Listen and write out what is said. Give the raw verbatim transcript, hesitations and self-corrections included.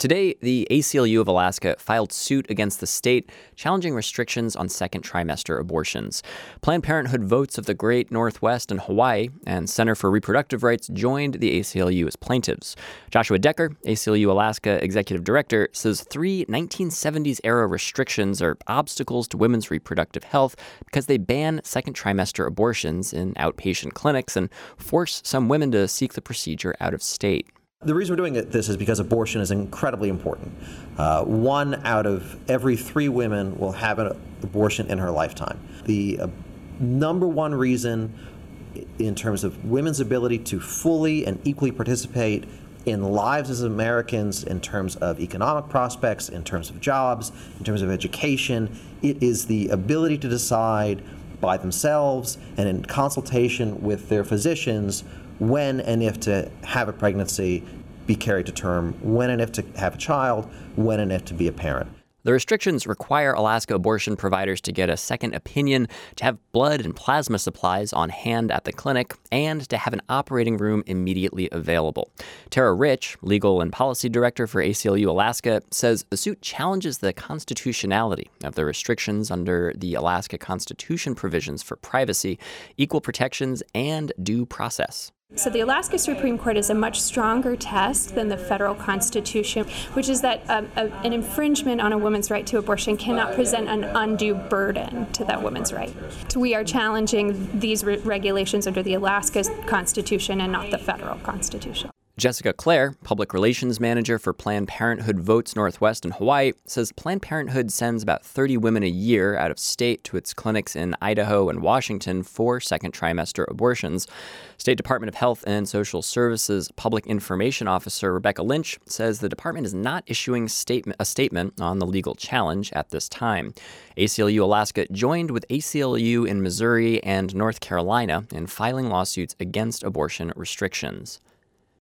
Today, the A C L U of Alaska filed suit against the state, challenging restrictions on second trimester abortions. Planned Parenthood Votes of the Great Northwest and Hawaii and Center for Reproductive Rights joined the A C L U as plaintiffs. Joshua Decker, A C L U Alaska Executive Director, says three nineteen seventies-era restrictions are obstacles to women's reproductive health because they ban second trimester abortions in outpatient clinics and force some women to seek the procedure out of state. The reason we're doing this is because abortion is incredibly important. Uh, one out of every three women will have an abortion in her lifetime. The uh, number one reason in terms of women's ability to fully and equally participate in lives as Americans, in terms of economic prospects, in terms of jobs, in terms of education, it is the ability to decide by themselves and in consultation with their physicians when and if to have a pregnancy, be carried to term, when and if to have a child, when and if to be a parent. The restrictions require Alaska abortion providers to get a second opinion, to have blood and plasma supplies on hand at the clinic, and to have an operating room immediately available. Tara Rich, Legal and Policy Director for A C L U Alaska, says the suit challenges the constitutionality of the restrictions under the Alaska Constitution provisions for privacy, equal protections, and due process. So the Alaska Supreme Court is a much stronger test than the federal Constitution, which is that um, a, an infringement on a woman's right to abortion cannot present an undue burden to that woman's right. So we are challenging these re- regulations under the Alaska Constitution and not the federal Constitution. Jessica Clare, Public Relations Manager for Planned Parenthood Votes Northwest and Hawaii, says Planned Parenthood sends about thirty women a year out of state to its clinics in Idaho and Washington for second trimester abortions. State Department of Health and Social Services Public Information Officer Rebecca Lynch says the department is not issuing statement, a statement on the legal challenge at this time. A C L U Alaska joined with A C L U in Missouri and North Carolina in filing lawsuits against abortion restrictions.